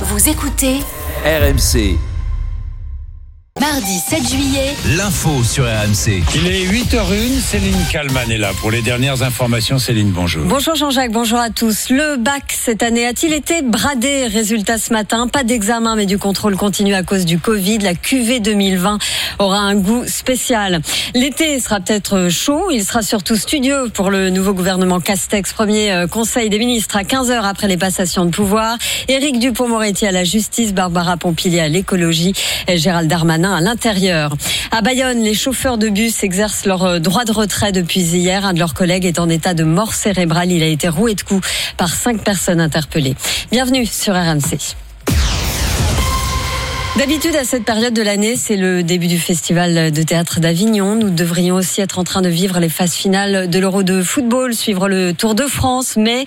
Vous écoutez RMC. Mardi 7 juillet. L'info sur RMC. Il est 8h01, Céline Kallmann est là pour les dernières informations. Céline, bonjour. Bonjour Jean-Jacques, bonjour à tous. Le bac cette année a-t-il été bradé? Résultat ce matin, pas d'examen mais du contrôle continu à cause du Covid. La QV 2020 aura un goût spécial. L'été sera peut-être chaud, il sera surtout studieux pour le nouveau gouvernement Castex. Premier conseil des ministres à 15h après les passations de pouvoir. Éric Dupond-Moretti à la justice, Barbara Pompili à l'écologie et Gérald Darmanin à l'intérieur. À Bayonne, les chauffeurs de bus exercent leur droit de retrait depuis hier. Un de leurs collègues est en état de mort cérébrale. Il a été roué de coups par 5 personnes interpellées. Bienvenue sur RMC. D'habitude, à cette période de l'année, c'est le début du Festival de théâtre d'Avignon. Nous devrions aussi être en train de vivre les phases finales de l'Euro de football, suivre le Tour de France. Mais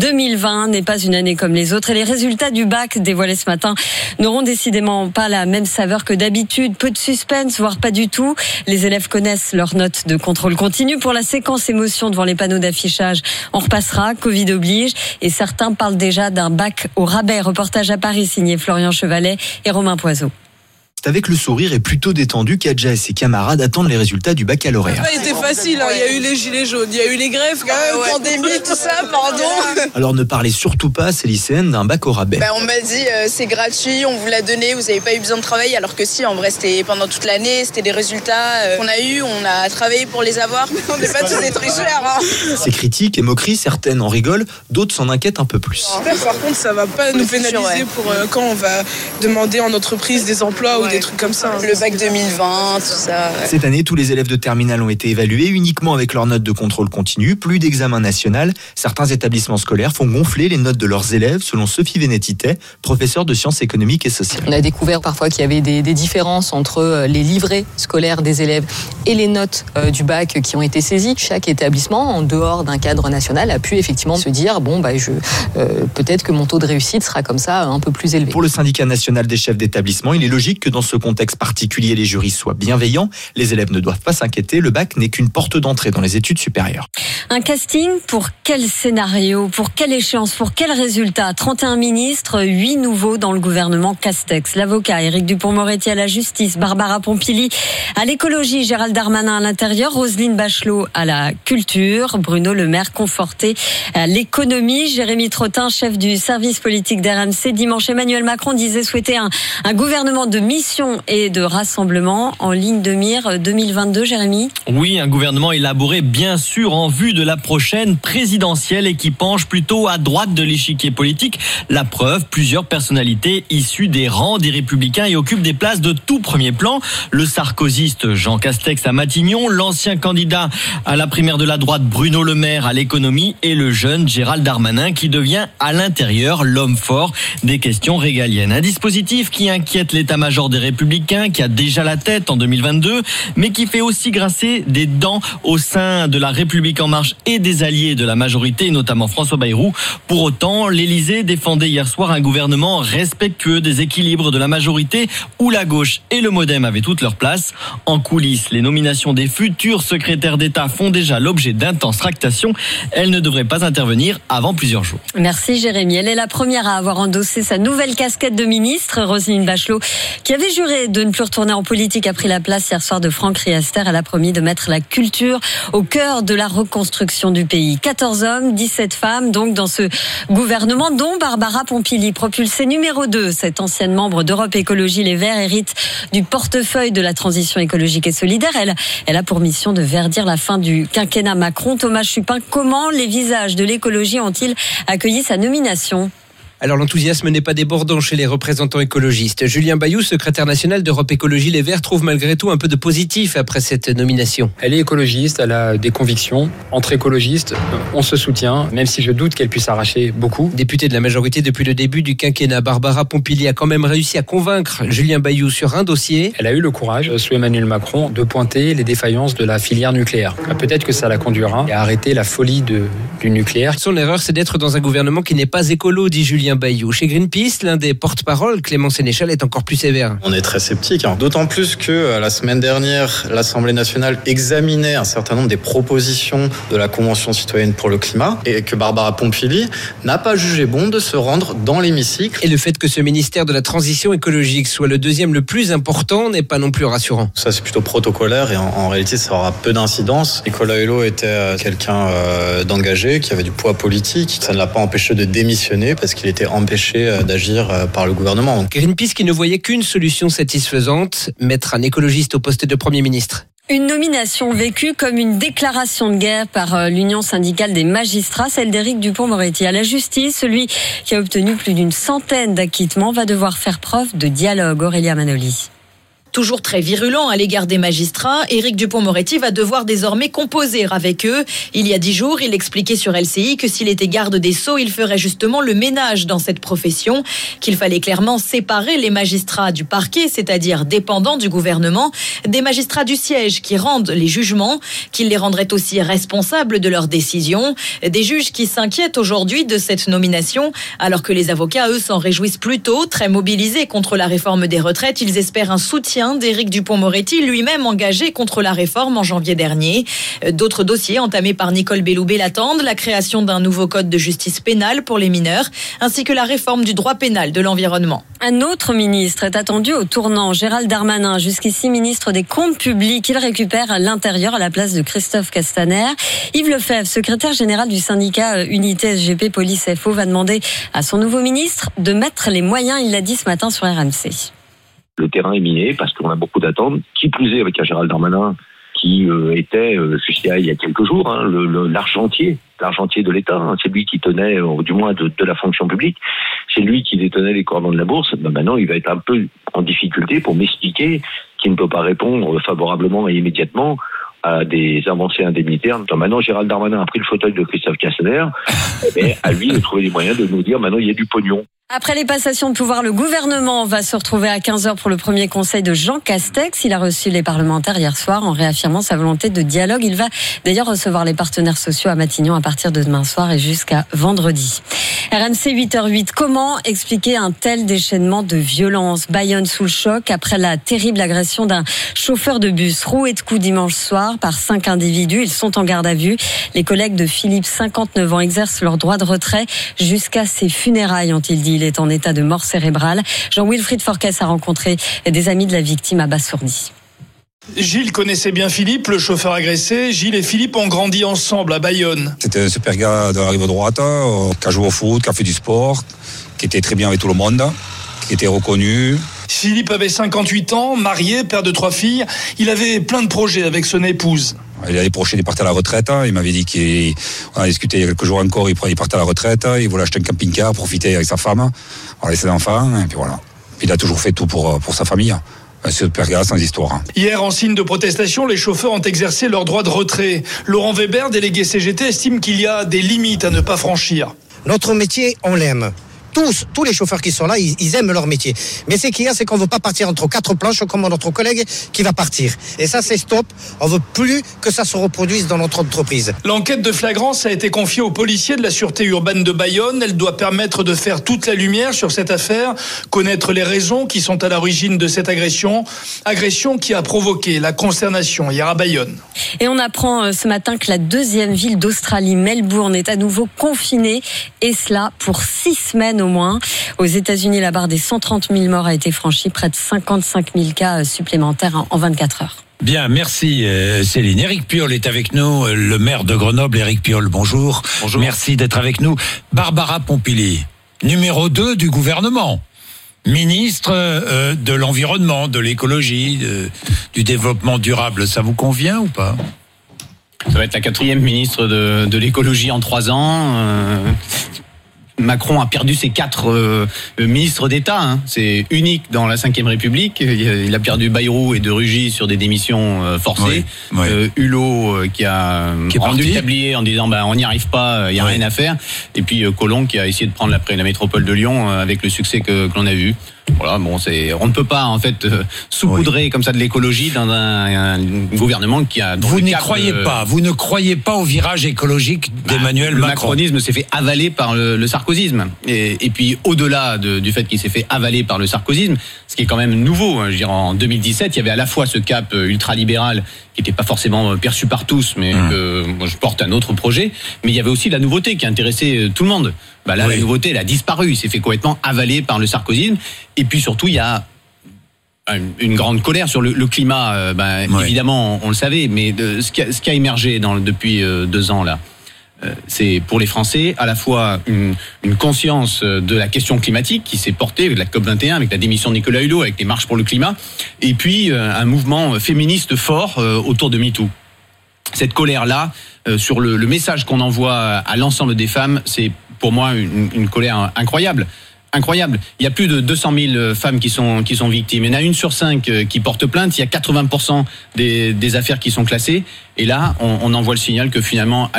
2020 n'est pas une année comme les autres. Et les résultats du bac dévoilés ce matin n'auront décidément pas la même saveur que d'habitude. Peu de suspense, voire pas du tout. Les élèves connaissent leurs notes de contrôle continu. Pour la séquence émotion devant les panneaux d'affichage, on repassera, Covid oblige. Et certains parlent déjà d'un bac au rabais. Reportage à Paris signé Florian Chevalet et Romain Poiseau. C'est avec le sourire et plutôt détendu qu'Adja et ses camarades attendent les résultats du baccalauréat. Ça a été facile, il y a eu les gilets jaunes, il y a eu les grèves, pandémie, tout ça, pardon. Alors ne parlez surtout pas à ces lycéennes d'un bac au rabais. On m'a dit c'est gratuit, on vous l'a donné, vous n'avez pas eu besoin de travailler, alors que si, en vrai c'était pendant toute l'année, c'était des résultats qu'on a eu, on a travaillé pour les avoir, mais on n'est pas tous des tricheurs. Ces critiques et moqueries, certaines en rigolent, d'autres s'en inquiètent un peu plus. Par contre, ça va pas nous pénaliser pour quand on va demander en entreprise des emplois ou des trucs comme ça. Le bac 2020, tout ça. Cette année, tous les élèves de terminale ont été évalués uniquement avec leurs notes de contrôle continu, plus d'examen national. Certains établissements scolaires font gonfler les notes de leurs élèves, selon Sophie Vénétité, professeure de sciences économiques et sociales. On a découvert parfois qu'il y avait des différences entre les livrets scolaires des élèves et les notes du bac qui ont été saisies. Chaque établissement, en dehors d'un cadre national, a pu effectivement se dire peut-être que mon taux de réussite sera comme ça un peu plus élevé. Pour le syndicat national des chefs d'établissement, il est logique que dans ce contexte particulier, les jurys soient bienveillants. Les élèves ne doivent pas s'inquiéter. Le bac n'est qu'une porte d'entrée dans les études supérieures. Un casting pour quel scénario, pour quelle échéance, pour quel résultat? 31 ministres, 8 nouveaux dans le gouvernement Castex. L'avocat Éric Dupond-Moretti à la justice, Barbara Pompili à l'écologie, Gérald Darmanin à l'intérieur, Roselyne Bachelot à la culture, Bruno Le Maire conforté à l'économie, Jérémy Trottin, chef du service politique d'RMC. Dimanche, Emmanuel Macron disait souhaiter un gouvernement de mission et de rassemblement en ligne de mire 2022, Jérémy. Oui, un gouvernement élaboré bien sûr en vue de la prochaine présidentielle et qui penche plutôt à droite de l'échiquier politique. La preuve, plusieurs personnalités issues des rangs des Républicains y occupent des places de tout premier plan. Le sarkozyste Jean Castex à Matignon, l'ancien candidat à la primaire de la droite Bruno Le Maire à l'économie et le jeune Gérald Darmanin qui devient à l'intérieur l'homme fort des questions régaliennes. Un dispositif qui inquiète l'état-major des Républicains, qui a déjà la tête en 2022, mais qui fait aussi grincer des dents au sein de la République En Marche et des alliés de la majorité, notamment François Bayrou. Pour autant, l'Élysée défendait hier soir un gouvernement respectueux des équilibres de la majorité, où la gauche et le MoDem avaient toute leur place. En coulisses, les nominations des futurs secrétaires d'État font déjà l'objet d'intenses tractations. Elles ne devraient pas intervenir avant plusieurs jours. Merci Jérémy. Elle est la première à avoir endossé sa nouvelle casquette de ministre. Roselyne Bachelot, qui avait juré de ne plus retourner en politique, a pris la place hier soir de Franck Riester. Elle a promis de mettre la culture au cœur de la reconstruction du pays. 14 hommes, 17 femmes, donc dans ce gouvernement, dont Barbara Pompili, propulsée numéro 2. Cette ancienne membre d'Europe Écologie Les Verts hérite du portefeuille de la transition écologique et solidaire. Elle a pour mission de verdir la fin du quinquennat Macron. Thomas Chupin, comment les visages de l'écologie ont-ils accueilli sa nomination ? Alors l'enthousiasme n'est pas débordant chez les représentants écologistes. Julien Bayou, secrétaire national d'Europe Écologie Les Verts, trouve malgré tout un peu de positif après cette nomination. Elle est écologiste, elle a des convictions. Entre écologistes, on se soutient, même si je doute qu'elle puisse arracher beaucoup. Députée de la majorité depuis le début du quinquennat, Barbara Pompili a quand même réussi à convaincre Julien Bayou sur un dossier. Elle a eu le courage, sous Emmanuel Macron, de pointer les défaillances de la filière nucléaire. Peut-être que ça la conduira à arrêter la folie du nucléaire. Son erreur, c'est d'être dans un gouvernement qui n'est pas écolo, dit Julien Julien Bayou. Chez Greenpeace, l'un des porte-parole, Clément Sénéchal, est encore plus sévère. On est très sceptique, d'autant plus que la semaine dernière, l'Assemblée nationale examinait un certain nombre des propositions de la Convention citoyenne pour le climat et que Barbara Pompili n'a pas jugé bon de se rendre dans l'hémicycle. Et le fait que ce ministère de la transition écologique soit le deuxième le plus important n'est pas non plus rassurant. Ça, c'est plutôt protocolaire et en réalité, ça aura peu d'incidence. Nicolas Hulot était quelqu'un d'engagé, qui avait du poids politique. Ça ne l'a pas empêché de démissionner parce qu'il était empêché d'agir par le gouvernement. Greenpeace qui ne voyait qu'une solution satisfaisante, mettre un écologiste au poste de Premier ministre. Une nomination vécue comme une déclaration de guerre par l'Union syndicale des magistrats, celle d'Éric Dupond-Moretti. À la justice, celui qui a obtenu plus d'une centaine d'acquittements va devoir faire preuve de dialogue. Aurélia Manoli. Toujours très virulent à l'égard des magistrats, Éric Dupond-Moretti va devoir désormais composer avec eux. Il y a 10 jours, il expliquait sur LCI que s'il était garde des Sceaux, il ferait justement le ménage dans cette profession, qu'il fallait clairement séparer les magistrats du parquet, c'est-à-dire dépendants du gouvernement, des magistrats du siège qui rendent les jugements, qu'il les rendrait aussi responsables de leurs décisions. Des juges qui s'inquiètent aujourd'hui de cette nomination, alors que les avocats, eux, s'en réjouissent plutôt, très mobilisés contre la réforme des retraites. Ils espèrent un soutien d'Éric Dupond-Moretti, lui-même engagé contre la réforme en janvier dernier. D'autres dossiers entamés par Nicole Belloubet l'attendent, la création d'un nouveau code de justice pénale pour les mineurs, ainsi que la réforme du droit pénal de l'environnement. Un autre ministre est attendu au tournant, Gérald Darmanin, jusqu'ici ministre des Comptes publics. Il récupère l'intérieur à la place de Christophe Castaner. Yves Lefebvre, secrétaire général du syndicat Unité SGP Police FO, va demander à son nouveau ministre de mettre les moyens, il l'a dit ce matin sur RMC. Le terrain est miné parce qu'on a beaucoup d'attentes. Qui plus est avec un Gérald Darmanin qui était, jusqu'à il y a quelques jours, l'argentier de l'État. C'est lui qui tenait, du moins de la fonction publique, c'est lui qui détenait les cordons de la bourse. Maintenant, il va être un peu en difficulté pour m'expliquer qu'il ne peut pas répondre favorablement et immédiatement à des avancées indemnitaires. Donc maintenant, Gérald Darmanin a pris le fauteuil de Christophe Castaner, et à lui de trouver les moyens de nous dire maintenant il y a du pognon. Après les passations de pouvoir, le gouvernement va se retrouver à 15h pour le premier conseil de Jean Castex. Il a reçu les parlementaires hier soir en réaffirmant sa volonté de dialogue. Il va d'ailleurs recevoir les partenaires sociaux à Matignon à partir de demain soir et jusqu'à vendredi. RMC 8h08. Comment expliquer un tel déchaînement de violence? Bayonne sous le choc après la terrible agression d'un chauffeur de bus roué de coups dimanche soir par 5 individus. Ils sont en garde à vue. Les collègues de Philippe, 59 ans, exercent leur droit de retrait jusqu'à ses funérailles, ont-ils dit. Il est en état de mort cérébrale. Jean-Wilfried Forquès a rencontré des amis de la victime à Basse-Sourdis. Gilles connaissait bien Philippe, le chauffeur agressé. Gilles et Philippe ont grandi ensemble à Bayonne. C'était un super gars de la rive droite, qui a joué au foot, qui a fait du sport, qui était très bien avec tout le monde, qui était reconnu. Philippe avait 58 ans, marié, père de 3 filles. Il avait plein de projets avec son épouse. Il avait projeté de partir à la retraite. Il m'avait dit qu'on a discuté il y a quelques jours encore, il partait à la retraite. Il voulait acheter un camping-car, profiter avec sa femme, avec ses enfants, et puis voilà. Il a toujours fait tout pour sa famille. Un super gars, sans histoire. Hier, en signe de protestation, les chauffeurs ont exercé leur droit de retrait. Laurent Weber, délégué CGT, estime qu'il y a des limites à ne pas franchir. Notre métier, on l'aime. Tous les chauffeurs qui sont là, ils aiment leur métier. Mais ce qu'il y a, c'est qu'on ne veut pas partir entre 4 planches comme notre collègue qui va partir. Et ça, c'est stop. On ne veut plus que ça se reproduise dans notre entreprise. L'enquête de flagrance a été confiée aux policiers de la sûreté urbaine de Bayonne. Elle doit permettre de faire toute la lumière sur cette affaire, connaître les raisons qui sont à l'origine de cette agression qui a provoqué la consternation hier à Bayonne. Et on apprend ce matin que la deuxième ville d'Australie, Melbourne, est à nouveau confinée, et cela pour 6 semaines au moins. Aux États-Unis, la barre des 130 000 morts a été franchie, près de 55 000 cas supplémentaires en 24 heures. Bien, merci Céline. Éric Piolle est avec nous, le maire de Grenoble. Éric Piolle, bonjour. Bonjour. Merci d'être avec nous. Barbara Pompili, numéro 2 du gouvernement. Ministre de l'environnement, de l'écologie, du développement durable, ça vous convient ou pas? Ça va être la 4e ministre de l'écologie en 3 ans. Macron a perdu ses 4 ministres d'État. C'est unique dans la 5e République. Il a perdu Bayrou et de Rugy sur des démissions forcées. Oui. Hulot qui a rendu le tablier en disant on n'y arrive pas, il n'y a rien à faire. Et puis Collomb qui a essayé de prendre la métropole de Lyon avec le succès que l'on a vu. Voilà, bon, on ne peut pas en fait saupoudrer comme ça de l'écologie dans un gouvernement qui a. Vous n'y croyez pas. Vous ne croyez pas au virage écologique d'Emmanuel Macron. Le macronisme s'est fait avaler par le sarkozysme. Et puis au-delà du fait qu'il s'est fait avaler par le sarkozysme, ce qui est quand même nouveau. Je veux dire, en 2017, il y avait à la fois ce cap ultralibéral qui n'était pas forcément perçu par tous, mais que moi je porte un autre projet. Mais il y avait aussi la nouveauté qui intéressait tout le monde. Là, la nouveauté, elle a disparu. Il s'est fait complètement avaler par le sarkozysme. Et puis surtout, il y a une grande colère sur le climat. Évidemment, on le savait, mais ce qui a émergé depuis 2 ans là, c'est pour les Français à la fois une conscience de la question climatique qui s'est portée avec la COP21, avec la démission de Nicolas Hulot, avec les marches pour le climat, et puis un mouvement féministe fort autour de MeToo. Cette colère-là, sur le message qu'on envoie à l'ensemble des femmes, c'est pour moi une colère incroyable. Incroyable. Il y a plus de 200 000 femmes qui sont victimes. Il y en a 1 sur 5 qui portent plainte. Il y a 80% des affaires qui sont classées. Et là, on envoie le signal que finalement,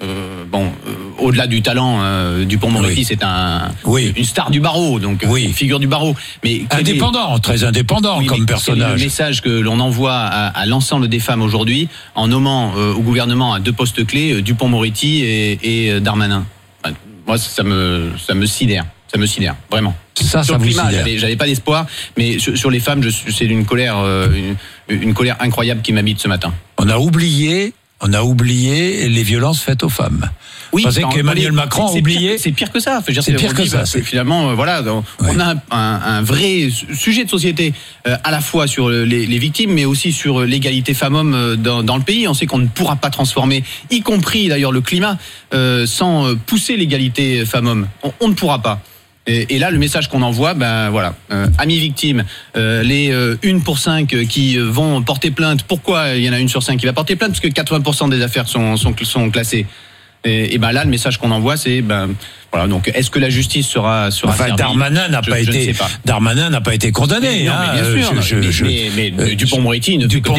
au-delà du talent, Dupond-Moretti, c'est une star du barreau, donc une figure du barreau. Mais très indépendant comme personnage. Le message que l'on envoie à l'ensemble des femmes aujourd'hui, en nommant au gouvernement à 2 postes clés, Dupond-Moretti et Darmanin. Moi, ça me sidère. Ça me sidère, vraiment. Sur le climat, j'avais pas d'espoir, mais sur les femmes, c'est une colère incroyable qui m'habite ce matin. On a oublié les violences faites aux femmes. Oui, parce qu'Emmanuel Macron a oublié. C'est pire que ça. C'est pire que ça. Finalement, on a un vrai sujet de société, à la fois sur les victimes, mais aussi sur l'égalité femmes-hommes dans le pays. On sait qu'on ne pourra pas transformer, y compris d'ailleurs le climat, sans pousser l'égalité femmes-hommes. On ne pourra pas. Et là, le message qu'on envoie, amis victimes, les 1 pour 5 qui vont porter plainte. Pourquoi il y en a 1 sur 5 qui va porter plainte? Parce que 80% des affaires sont classées. Et là, le message qu'on envoie, c'est donc est-ce que la justice sera servie? Darmanin n'a pas été condamné. Non, mais bien sûr. Mais Dupond-Moretti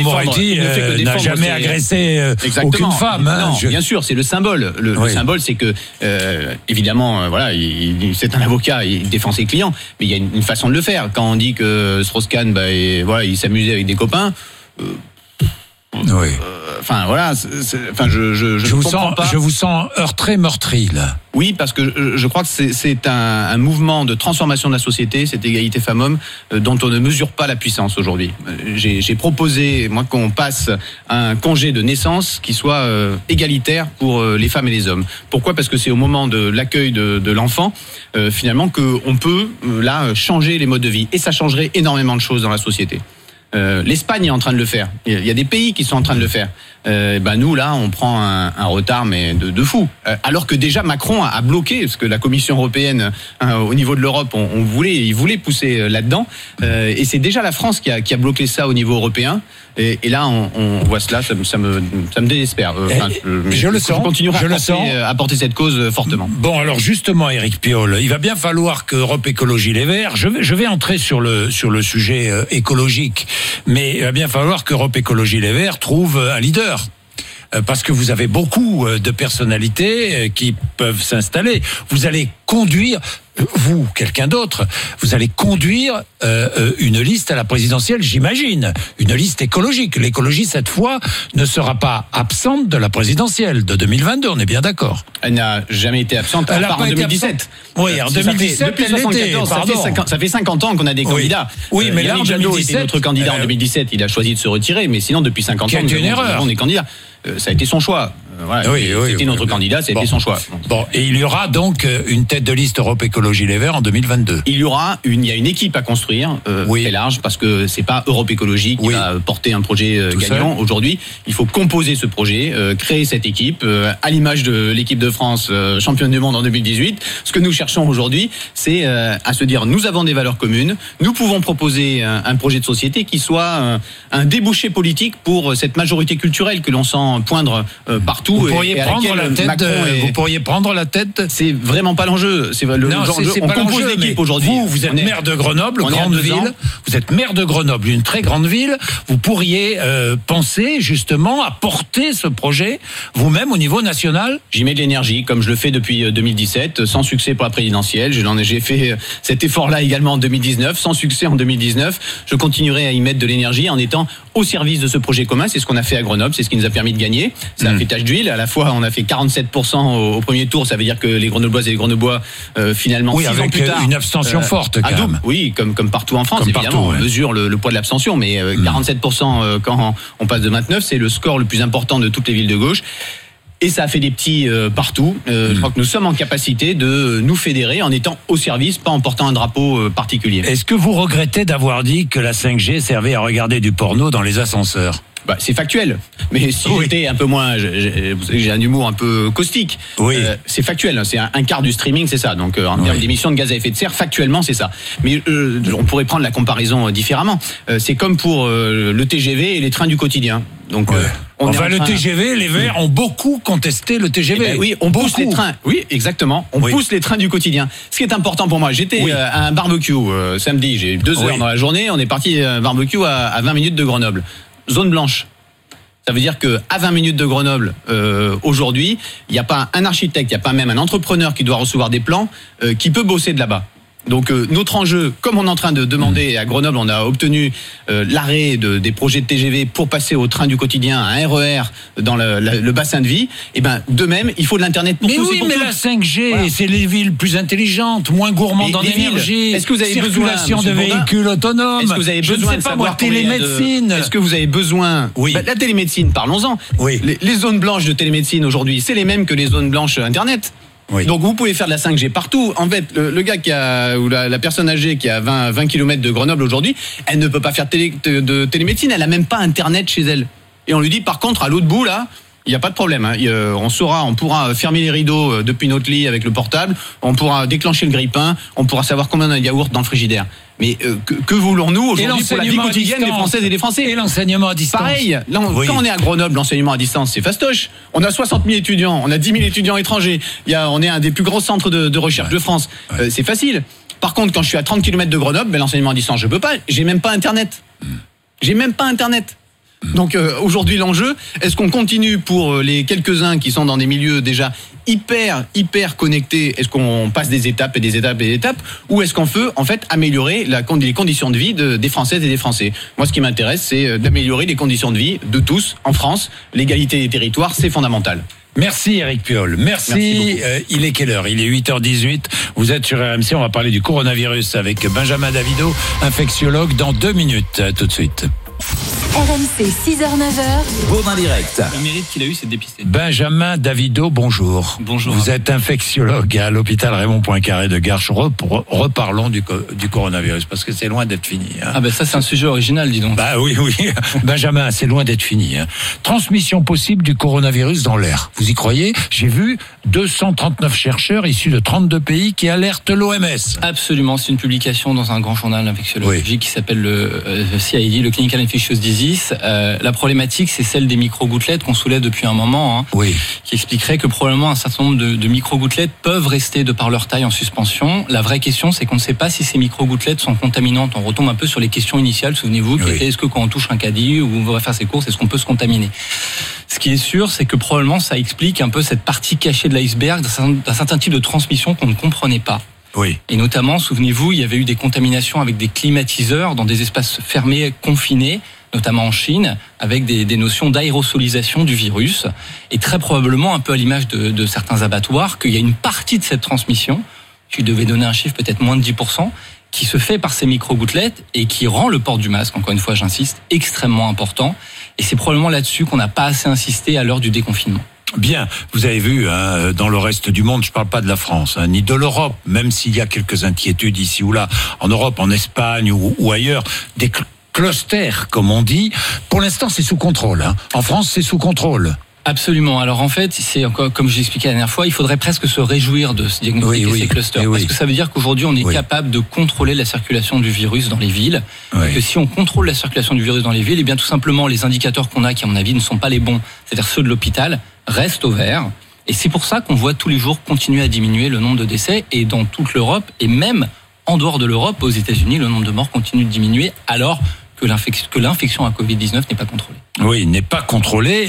n'a jamais agressé aucune femme. Bien sûr, c'est le symbole. Le symbole, c'est que évidemment, c'est un avocat, il défend ses clients, mais il y a une façon de le faire. Quand on dit que Strauss-Kahn, il s'amusait avec des copains. Je vous sens heurté, meurtri là. Oui, parce que je crois que c'est un mouvement de transformation de la société, cette égalité femmes-hommes, dont on ne mesure pas la puissance aujourd'hui. J'ai proposé, moi, qu'on passe un congé de naissance qui soit égalitaire pour les femmes et les hommes. Pourquoi? Parce que c'est au moment de l'accueil de l'enfant, finalement, qu'on peut là changer les modes de vie. Et ça changerait énormément de choses dans la société. L'Espagne est en train de le faire. Il y a des pays qui sont en train de le faire. Nous, là, on prend un retard, mais de fou. Alors que déjà, Macron a bloqué, parce que la Commission européenne, au niveau de l'Europe, il voulait pousser là-dedans. Et c'est déjà la France qui a bloqué ça au niveau européen. Et là, on voit cela, ça me désespère. Je le sens. Je continuerai à porter cette cause fortement. Bon, alors justement, Éric Piolle, il va bien falloir que Europe Écologie Les Verts, je vais entrer sur le sujet écologique, mais il va bien falloir qu'Europe Écologie Les Verts trouve un leader. Parce que vous avez beaucoup de personnalités qui peuvent s'installer. Vous allez conduire, vous, quelqu'un d'autre, vous allez conduire une liste à la présidentielle, j'imagine. Une liste écologique. L'écologie, cette fois, ne sera pas absente de la présidentielle de 2022, on est bien d'accord. Elle n'a jamais été absente, à part en 2017. Oui, en 2017, depuis 1974, ça fait 50 ans qu'on a des candidats. Oui, mais là, en 2017... était notre candidat en 2017, il a choisi de se retirer, mais sinon, depuis 50 ans, nous avons des candidats. Ça a été son choix. C'était notre candidat, ça a été son choix. Bon, et il y aura donc une tête de liste Europe Écologie Les Verts en 2022. Il y a une équipe à construire, très large, parce que c'est pas Europe Écologie qui va porter un projet gagnant aujourd'hui. Il faut composer ce projet, créer cette équipe, à l'image de l'équipe de France championne du monde en 2018. Ce que nous cherchons aujourd'hui, c'est à se dire, nous avons des valeurs communes, nous pouvons proposer un projet de société qui soit un débouché politique pour cette majorité culturelle que l'on sent poindre partout partout. Vous pourriez prendre la tête. C'est vraiment pas l'enjeu. C'est on compose l'équipe aujourd'hui. Vous êtes maire de Grenoble, grande ville. Vous êtes maire de Grenoble, une très grande ville. Vous pourriez penser justement à porter ce projet vous-même au niveau national. J'y mets de l'énergie, comme je le fais depuis 2017, sans succès pour la présidentielle. J'ai fait cet effort-là également en 2019, sans succès en 2019. Je continuerai à y mettre de l'énergie en étant au service de ce projet commun. C'est ce qu'on a fait à Grenoble, c'est ce qui nous a permis de gagner. Ça a fait tache d'huile. À la fois, on a fait 47% au premier tour. Ça veut dire que les Grenobloises et les Grenoblois, finalement, 6 ans plus tard, une abstention forte, quand même. Oui, comme partout en France, évidemment. On mesure le poids de l'abstention, mais 47% quand on passe de 29, c'est le score le plus important de toutes les villes de gauche. Et ça a fait des petits partout. Je crois que nous sommes en capacité de nous fédérer en étant au service, pas en portant un drapeau particulier. Est-ce que vous regrettez d'avoir dit que la 5G servait à regarder du porno dans les ascenseurs ? C'est factuel. Mais si j'étais un peu moins, j'ai un humour un peu caustique. Oui. C'est factuel. C'est un quart du streaming, c'est ça. Donc en termes d'émissions de gaz à effet de serre, factuellement, c'est ça. Mais on pourrait prendre la comparaison différemment. C'est comme pour le TGV et les trains du quotidien. Donc le TGV, les Verts ont beaucoup contesté le TGV. Oui, on pousse les trains. Oui, exactement. On pousse les trains du quotidien. Ce qui est important pour moi, j'étais à un barbecue samedi. J'ai 2 heures dans la journée. On est parti à un barbecue à 20 minutes de Grenoble. Zone blanche. Ça veut dire qu'à 20 minutes de Grenoble, aujourd'hui, il n'y a pas un architecte, il n'y a pas même un entrepreneur qui doit recevoir des plans qui peut bosser de là-bas. Donc notre enjeu, comme on est en train de demander à Grenoble, on a obtenu l'arrêt des projets de TGV pour passer au train du quotidien, à un RER dans le bassin de vie. Et de même, il faut de l'internet pour tous. Mais la 5G, c'est les villes plus intelligentes, moins gourmandes en énergie. Est-ce que vous avez circulation de véhicules autonomes? Est-ce que vous avez besoin de savoir télémédecine? Est-ce que vous avez besoin? La télémédecine, parlons-en. Les zones blanches de télémédecine aujourd'hui, c'est les mêmes que les zones blanches Internet. Donc vous pouvez faire de la 5G partout. En fait, le gars ou la personne âgée qui a 20 km de Grenoble aujourd'hui, elle ne peut pas faire de télémédecine, elle a même pas Internet chez elle. Et on lui dit par contre à l'autre bout là, il n'y a pas de problème. On pourra fermer les rideaux depuis notre lit avec le portable, on pourra déclencher le grille-pain, on pourra savoir combien on a de yaourt dans le frigidaire. Mais que voulons-nous aujourd'hui pour la vie quotidienne des Françaises et des Français? Et l'enseignement à distance. Pareil, quand on est à Grenoble, l'enseignement à distance, c'est fastoche. On a 60 000 étudiants, on a 10 000 étudiants étrangers. On est un des plus gros centres de recherche de France. C'est facile. Par contre, quand je suis à 30 km de Grenoble, l'enseignement à distance, je peux pas. J'ai même pas Internet. Donc aujourd'hui l'enjeu, est-ce qu'on continue pour les quelques-uns qui sont dans des milieux déjà hyper connectés, est-ce qu'on passe des étapes ou est-ce qu'on peut en fait améliorer les conditions de vie des Françaises et des Français? Moi ce qui m'intéresse c'est d'améliorer les conditions de vie de tous en France. L'égalité des territoires c'est fondamental. Merci Eric Piolle. Merci il est quelle heure? Il est 8h18. Vous êtes sur RMC. On va parler du coronavirus avec Benjamin Davido, infectiologue, dans 2 minutes. Tout de suite. RMC 6h-9h. Bourdin Direct. Le mérite qu'il a eu, c'est de dépister. Benjamin Davido, bonjour. Bonjour. Vous êtes infectiologue à l'hôpital Raymond Poincaré de Garches. Reparlons du coronavirus, parce que c'est loin d'être fini. Ça, c'est un sujet original, dis donc. Oui. Benjamin, c'est loin d'être fini. Transmission possible du coronavirus dans l'air. Vous y croyez? J'ai vu 239 chercheurs issus de 32 pays qui alertent l'OMS. Absolument. C'est une publication dans un grand journal infectiologique qui s'appelle le CID, le Clinical Infectious Disease. La problématique, c'est celle des micro-gouttelettes qu'on soulève depuis un moment, qui expliquerait que probablement un certain nombre de micro-gouttelettes peuvent rester de par leur taille en suspension. La vraie question, c'est qu'on ne sait pas si ces micro-gouttelettes sont contaminantes. On retombe un peu sur les questions initiales, souvenez-vous, qui étaient est-ce que quand on touche un caddie ou on va faire ses courses, est-ce qu'on peut se contaminer? Ce qui est sûr, c'est que probablement ça explique un peu cette partie cachée de l'iceberg d'un certain type de transmission qu'on ne comprenait pas. Et notamment, souvenez-vous, il y avait eu des contaminations avec des climatiseurs dans des espaces fermés, confinés, notamment en Chine, avec des notions d'aérosolisation du virus. Et très probablement, un peu à l'image de certains abattoirs, qu'il y a une partie de cette transmission, je devais donner un chiffre peut-être moins de 10%, qui se fait par ces micro-gouttelettes et qui rend le port du masque, encore une fois j'insiste, extrêmement important. Et c'est probablement là-dessus qu'on n'a pas assez insisté à l'heure du déconfinement. Bien, vous avez vu, dans le reste du monde, je ne parle pas de la France, ni de l'Europe, même s'il y a quelques inquiétudes ici ou là, en Europe, en Espagne ou ailleurs, des clusters, comme on dit. Pour l'instant, c'est sous contrôle. En France, c'est sous contrôle. Absolument. Alors en fait, c'est encore, comme je l'expliquais la dernière fois, il faudrait presque se réjouir de ce diagnostic et ces clusters. Parce que ça veut dire qu'aujourd'hui, on est capable de contrôler la circulation du virus dans les villes. Et que si on contrôle la circulation du virus dans les villes, et bien tout simplement, les indicateurs qu'on a, qui à mon avis ne sont pas les bons, c'est-à-dire ceux de l'hôpital, restent au vert. Et c'est pour ça qu'on voit tous les jours continuer à diminuer le nombre de décès. Et dans toute l'Europe, et même en dehors de l'Europe, aux États-Unis, le nombre de morts continue de diminuer, alors que l'infection à Covid-19 n'est pas contrôlée. Oui, n'est pas contrôlé.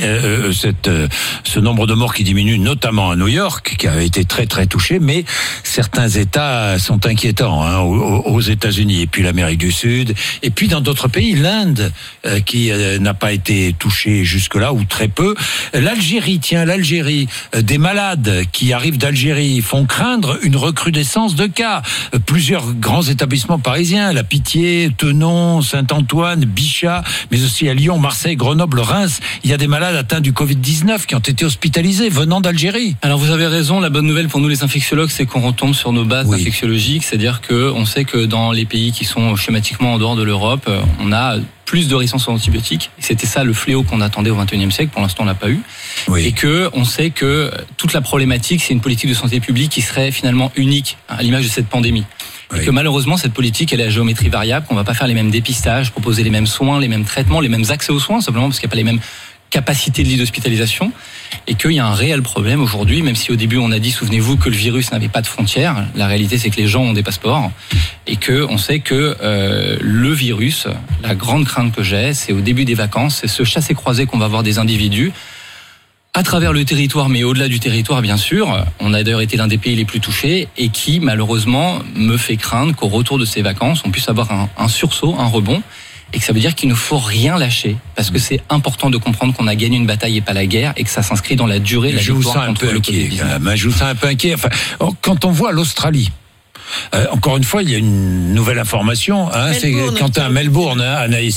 Ce nombre de morts qui diminue, notamment à New York, qui a été très très touché, mais certains États sont inquiétants aux États-Unis, et puis l'Amérique du Sud, et puis dans d'autres pays, l'Inde qui n'a pas été touchée jusque-là ou très peu. L'Algérie, des malades qui arrivent d'Algérie font craindre une recrudescence de cas. Plusieurs grands établissements parisiens, La Pitié, Tenon, Saint-Antoine, Bichat, mais aussi à Lyon, Marseille, Grenoble, Reims, il y a des malades atteints du Covid-19 qui ont été hospitalisés venant d'Algérie. Alors vous avez raison, la bonne nouvelle pour nous les infectiologues, c'est qu'on retombe sur nos bases infectiologiques, c'est-à-dire qu'on sait que dans les pays qui sont schématiquement en dehors de l'Europe, on a plus de résistance aux antibiotiques. C'était ça le fléau qu'on attendait au XXIe siècle, pour l'instant on l'a pas eu. Et que on sait que toute la problématique, c'est une politique de santé publique qui serait finalement unique à l'image de cette pandémie. Et que malheureusement, cette politique, elle est à géométrie variable, qu'on va pas faire les mêmes dépistages, proposer les mêmes soins, les mêmes traitements, les mêmes accès aux soins, simplement parce qu'il n'y a pas les mêmes capacités de lit d'hospitalisation. Et qu'il y a un réel problème aujourd'hui, même si au début on a dit, souvenez-vous, que le virus n'avait pas de frontières. La réalité, c'est que les gens ont des passeports. Et que on sait que le virus, la grande crainte que j'ai, c'est au début des vacances, c'est ce chassé-croisé qu'on va voir des individus à travers le territoire, mais au-delà du territoire, bien sûr. On a d'ailleurs été l'un des pays les plus touchés et qui, malheureusement, me fait craindre qu'au retour de ces vacances, on puisse avoir un sursaut, un rebond, et que ça veut dire qu'il ne faut rien lâcher, parce que c'est important de comprendre qu'on a gagné une bataille et pas la guerre, et que ça s'inscrit dans la durée de la victoire contre le Covid-19. Je vous sens un peu inquiet. Enfin, quand on voit l'Australie, encore une fois, il y a une nouvelle information. C'est Quentin, Melbourne, Anaïs.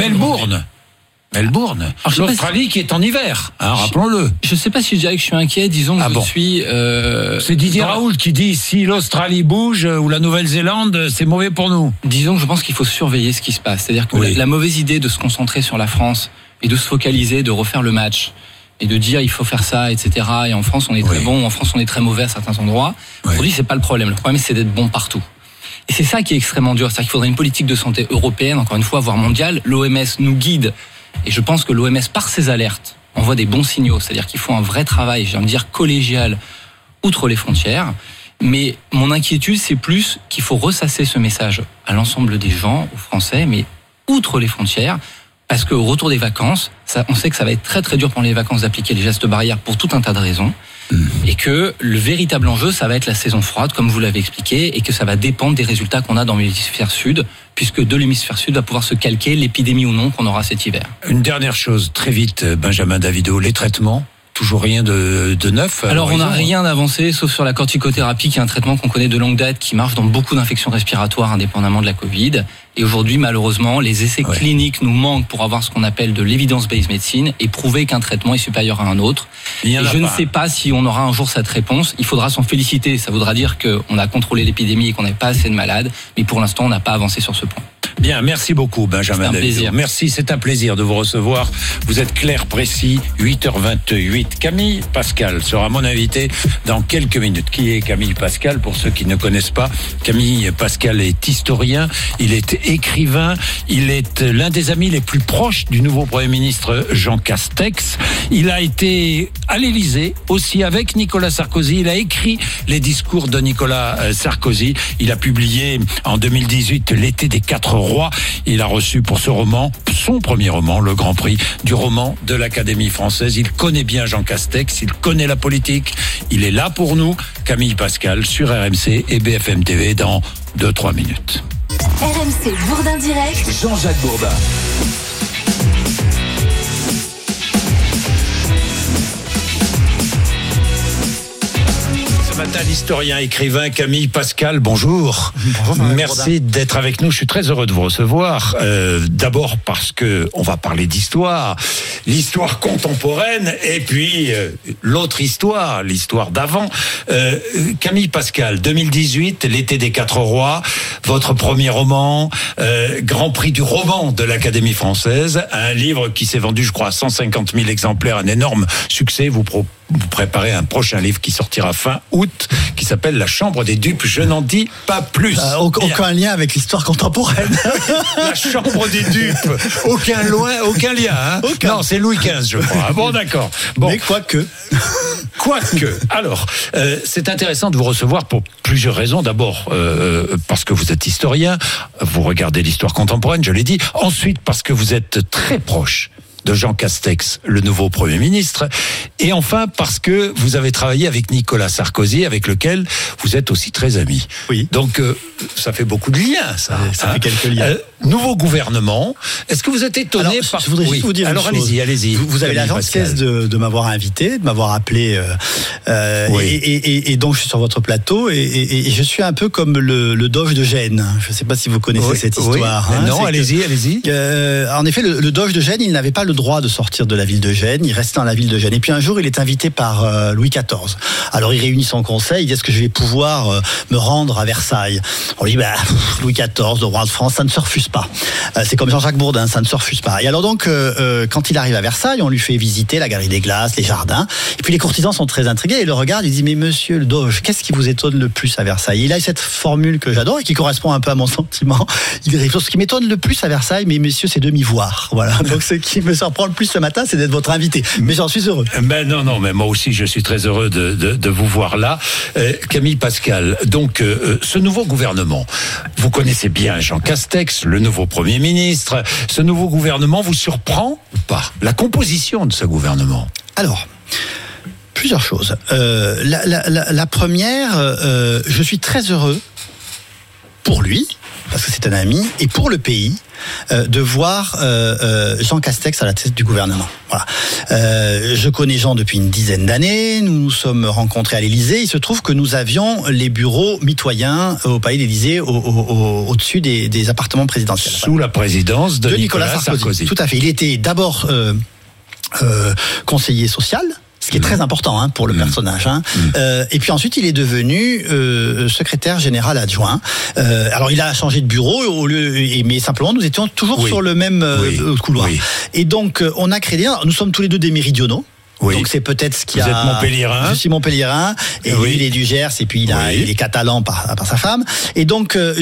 Melbourne, l'Australie qui est en hiver, rappelons-le. Je ne sais pas si je dirais que je suis inquiet, disons que je suis... C'est Didier Raoult qui dit, si l'Australie bouge ou la Nouvelle-Zélande, c'est mauvais pour nous. Disons que je pense qu'il faut surveiller ce qui se passe. C'est-à-dire que la mauvaise idée de se concentrer sur la France et de se focaliser, de refaire le match et de dire il faut faire ça, etc. Et en France, on est très bon, en France, on est très mauvais à certains endroits. Aujourd'hui, c'est pas le problème. Le problème, c'est d'être bon partout. Et c'est ça qui est extrêmement dur. C'est-à-dire qu'il faudrait une politique de santé européenne, encore une fois, voire mondiale. L'OMS nous guide. Et je pense que l'OMS, par ses alertes, envoie des bons signaux. C'est-à-dire qu'il faut un vrai travail, j'ai envie de dire collégial, outre les frontières. Mais mon inquiétude, c'est plus qu'il faut ressasser ce message à l'ensemble des gens, aux Français, mais outre les frontières. Parce qu'au retour des vacances, on sait que ça va être très très dur pendant les vacances d'appliquer les gestes barrières pour tout un tas de raisons. Et que le véritable enjeu, ça va être la saison froide, comme vous l'avez expliqué, et que ça va dépendre des résultats qu'on a dans l'hémisphère sud, puisque de l'hémisphère sud va pouvoir se calquer l'épidémie ou non qu'on aura cet hiver. Une dernière chose, très vite, Benjamin Davido, les traitements. Toujours rien de neuf. Alors on n'a rien d'avancé, sauf sur la corticothérapie, qui est un traitement qu'on connaît de longue date, qui marche dans beaucoup d'infections respiratoires, indépendamment de la Covid. Et aujourd'hui, malheureusement, les essais cliniques nous manquent pour avoir ce qu'on appelle de l'evidence-based medicine et prouver qu'un traitement est supérieur à un autre. Et je ne sais pas si on aura un jour cette réponse. Il faudra s'en féliciter. Ça voudra dire qu'on a contrôlé l'épidémie et qu'on n'avait pas assez de malades. Mais pour l'instant, on n'a pas avancé sur ce point. Bien, merci beaucoup Benjamin Davido. Plaisir. Merci, c'est un plaisir de vous recevoir. Vous êtes clair, précis, 8h28. Camille Pascal sera mon invité dans quelques minutes. Qui est Camille Pascal pour ceux qui ne connaissent pas? Camille Pascal est historien, il est écrivain, il est l'un des amis les plus proches du nouveau Premier ministre Jean Castex. Il a été à l'Élysée aussi avec Nicolas Sarkozy. Il a écrit les discours de Nicolas Sarkozy. Il a publié en 2018 L'été des 4 rois. Il a reçu pour ce roman, son premier roman, le Grand Prix du roman de l'Académie française. Il connaît bien Jean Castex, il connaît la politique. Il est là pour nous. Camille Pascal sur RMC et BFM TV dans 2-3 minutes. RMC Bourdin Direct. Jean-Jacques Bourdin. matin, l'historien écrivain Camille Pascal, bonjour. Merci d'être avec nous, je suis très heureux de vous recevoir. D'abord parce que on va parler d'histoire, l'histoire contemporaine et puis l'autre histoire, l'histoire d'avant. Camille Pascal, 2018, l'été des 4 rois, votre premier roman, Grand Prix du roman de l'Académie française, un livre qui s'est vendu, je crois, à 150 000 exemplaires, un énorme succès. Vous préparez un prochain livre qui sortira fin août, qui s'appelle La Chambre des dupes. Je n'en dis pas plus. Aucun lien avec l'histoire contemporaine. La Chambre des dupes. Aucun lien. Hein. Non, c'est Louis XV, je crois. Bon, d'accord. Bon. Mais quoique. Alors, c'est intéressant de vous recevoir pour plusieurs raisons. D'abord, parce que vous êtes historien, vous regardez l'histoire contemporaine, je l'ai dit. Ensuite, parce que vous êtes très proche de Jean Castex, le nouveau Premier ministre. Et enfin, parce que vous avez travaillé avec Nicolas Sarkozy, avec lequel vous êtes aussi très amis. Oui. Donc, ça fait beaucoup de liens, ça. Ça fait quelques liens. Nouveau gouvernement. Est-ce que vous êtes étonné par... Je voudrais juste vous dire une chose. Allez-y. Vous avez la gentillesse de m'avoir invité, de m'avoir appelé. Et donc, je suis sur votre plateau et je suis un peu comme le Doge de Gênes. Je ne sais pas si vous connaissez cette histoire. Hein. Non, allez-y. En effet, le Doge de Gênes, il n'avait pas le droit de sortir de la ville de Gênes. Il restait dans la ville de Gênes. Et puis un jour, il est invité par Louis XIV. Alors, il réunit son conseil. Il dit, est-ce que je vais pouvoir me rendre à Versailles? On lui dit, Louis XIV, le roi de France, ça ne se refuse pas. C'est comme Jean-Jacques Bourdin, ça ne se refuse pas. Et alors donc, quand il arrive à Versailles, on lui fait visiter la Galerie des Glaces, les jardins. Et puis les courtisans sont très intrigués. Ils le regardent, ils disent, mais monsieur le Doge, qu'est-ce qui vous étonne le plus à Versailles? Il a cette formule que j'adore et qui correspond un peu à mon sentiment. Il dit, ce qui m'étonne le plus à Versailles, mais monsieur, c'est de m'y voir. Voilà. Donc ce qui me surprend le plus ce matin, c'est d'être votre invité. Mais j'en suis heureux. Non, mais moi aussi, je suis très heureux de vous voir là. Camille Pascal, donc, ce nouveau gouvernement, vous connaissez bien Jean Castex, le nouveau Premier ministre. Ce nouveau gouvernement vous surprend ou pas? La composition de ce gouvernement? Alors, plusieurs choses. La première, je suis très heureux pour lui, parce que c'est un ami, et pour le pays, de voir Jean Castex à la tête du gouvernement. Voilà. Je connais Jean depuis une dizaine d'années, nous nous sommes rencontrés à l'Élysée, il se trouve que nous avions les bureaux mitoyens au Palais d'Élysée, au-dessus des appartements présidentiels. Sous la présidence de Nicolas Sarkozy. Tout à fait. Il était d'abord conseiller social, ce qui est très important pour le personnage. Et puis ensuite, il est devenu secrétaire général adjoint. Alors, il a changé de bureau, mais simplement, nous étions toujours sur le même couloir. Oui. Et donc, on a créé... Nous sommes tous les deux des méridionaux. Oui. Donc c'est peut-être ce qui Vous êtes Montpellierin. Je suis Montpellierin et lui il est du Gers et puis il est catalan par sa femme et donc le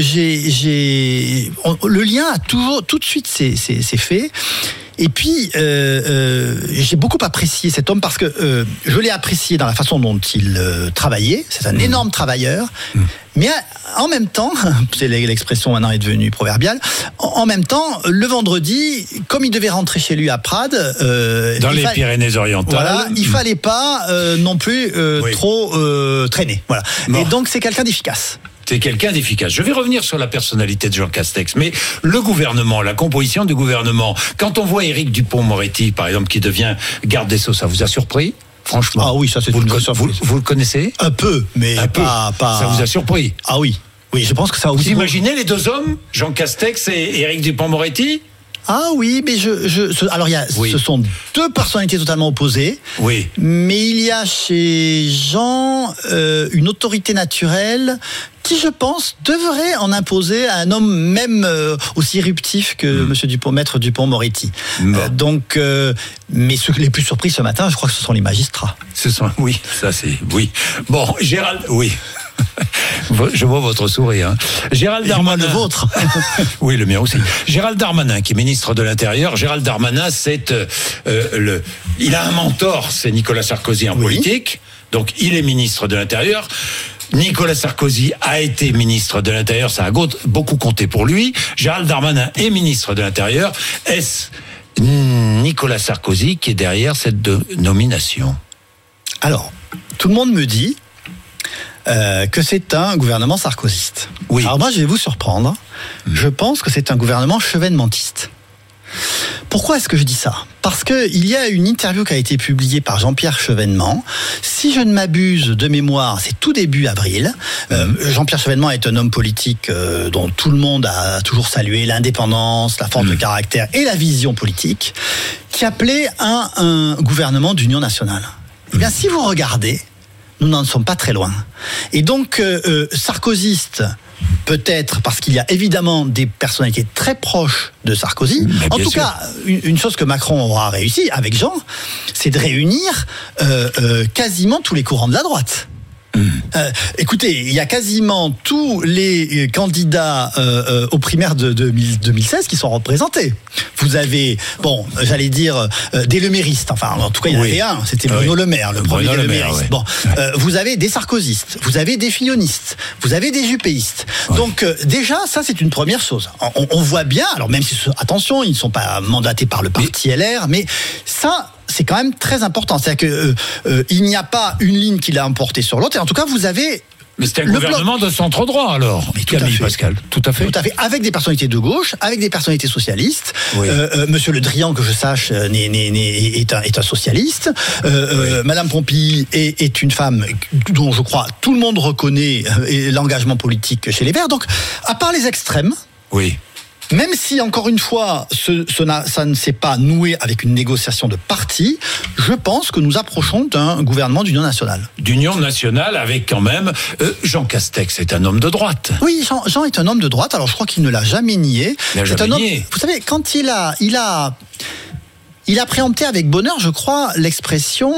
lien a toujours tout de suite c'est fait. Et puis, j'ai beaucoup apprécié cet homme parce que je l'ai apprécié dans la façon dont il travaillait. C'est un énorme travailleur. Mais en même temps, c'est l'expression maintenant est devenue proverbiale, en même temps, le vendredi, comme il devait rentrer chez lui à Prades... dans les Pyrénées-Orientales. Voilà, il fallait pas non plus trop traîner. Voilà. Bon. Et donc, c'est quelqu'un d'efficace. C'est quelqu'un d'efficace. Je vais revenir sur la personnalité de Jean Castex, mais le gouvernement, la composition du gouvernement, quand on voit Éric Dupond-Moretti, par exemple, qui devient garde des Sceaux, ça vous a surpris ? Franchement. Ah oui, ça c'est une surprise. Vous le connaissez ? Un peu, mais pas... Ça vous a surpris ? Ah oui. Oui, je pense que ça aussi... Vous imaginez les deux hommes, Jean Castex et Éric Dupond-Moretti ? Ah oui, mais alors ce sont deux personnalités totalement opposées. Oui. Mais il y a chez Jean une autorité naturelle qui, je pense, devrait en imposer à un homme même aussi éruptif que Monsieur Maître Dupond-Moretti. Donc, mais ceux les plus surpris ce matin, je crois que ce sont les magistrats. Bon, Gérald, je vois votre sourire. Gérald Darmanin. Le vôtre. Oui, le mien aussi. Gérald Darmanin, qui est ministre de l'Intérieur. Gérald Darmanin, il a un mentor, c'est Nicolas Sarkozy en politique. Donc, il est ministre de l'Intérieur. Nicolas Sarkozy a été ministre de l'Intérieur, ça a beaucoup compté pour lui. Gérald Darmanin est ministre de l'Intérieur. Est-ce Nicolas Sarkozy qui est derrière cette nomination? Alors, tout le monde me dit que c'est un gouvernement sarkozyste. Oui. Alors moi, je vais vous surprendre. Je pense que c'est un gouvernement chevènementiste. Pourquoi est-ce que je dis ça ? parce que il y a une interview qui a été publiée par Jean-Pierre Chevènement. Si je ne m'abuse de mémoire, c'est tout début avril. Jean-Pierre Chevènement est un homme politique dont tout le monde a toujours salué l'indépendance, la force de caractère et la vision politique, qui appelait un gouvernement d'union nationale. Eh bien, si vous regardez, nous n'en sommes pas très loin. Et donc, sarkozyste, peut-être parce qu'il y a évidemment des personnalités très proches de Sarkozy. En tout cas, une chose que Macron aura réussi avec Jean, c'est de réunir quasiment tous les courants de la droite. Écoutez, il y a quasiment tous les candidats aux primaires de 2016 qui sont représentés. Vous avez, bon, j'allais dire des leméristes. Enfin, en tout cas, il y en avait un. C'était Bruno Le Maire, le premier des lemériste. Ouais. Bon, vous avez des sarkozystes, vous avez des fillonistes, vous avez des juppéistes. Ouais. Donc déjà, ça c'est une première chose. On voit bien. Alors même si, attention, ils ne sont pas mandatés par le parti LR, mais ça, c'est quand même très important. C'est-à-dire que il n'y a pas une ligne qui l'a emporté sur l'autre. Et en tout cas, vous avez... Mais c'était un gouvernement de centre-droit, alors. Mais tout à fait. Pascal. Tout à fait. Tout à fait. Avec des personnalités de gauche, avec des personnalités socialistes. Oui. Monsieur Le Drian, que je sache, est un socialiste. Madame Pompili est une femme dont je crois tout le monde reconnaît l'engagement politique chez les Verts. Donc, à part les extrêmes. Oui. Même si, encore une fois, ça ne s'est pas noué avec une négociation de parti, je pense que nous approchons d'un gouvernement d'union nationale. D'union nationale avec quand même... Jean Castex est un homme de droite. Oui, Jean est un homme de droite. Alors, je crois qu'il ne l'a jamais nié. C'est un homme... Vous savez, quand il a préempté avec bonheur, je crois, l'expression